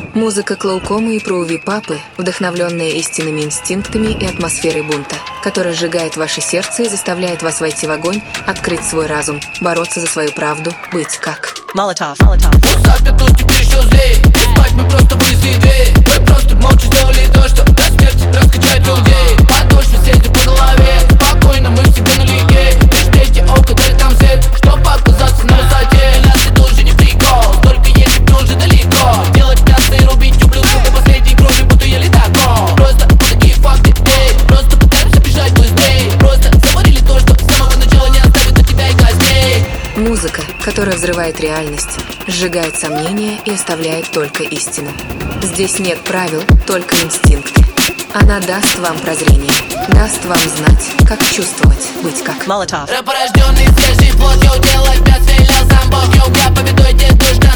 Музыка Клоукома и Проуви Папы, вдохновленная истинными инстинктами и атмосферой бунта, которая сжигает ваше сердце и заставляет вас войти в огонь, открыть свой разум, бороться за свою правду, быть как Молотов. Запятую теперь еще злее. Спать мы просто вынесли дверь. Мы просто молча сделали то, что до смерти раскачает людей. Подошвы съездят по голове. Спокойно, мы всегда налеге. Лишь третье око дарит нам свет, чтоб оказаться на высоте. Для нас это уже не прикол, только если ты уже далеко. Делать мясо и рубить ублюдков до последней крови, будто я летаком. Просто вот такие факты, эй. Просто пытаемся бежать быстрее. Просто заварили то, что с самого начала не оставит от тебя и костей. музыка, которая взрывает реальность, сжигает сомнения и оставляет только истину. Здесь нет правил, только инстинкты. Она даст вам прозрение, даст вам знать, как чувствовать, быть как Молотов. Рэп, рожденный свежей плотью, делать бед, велел сам Бог. Я победой не дождь.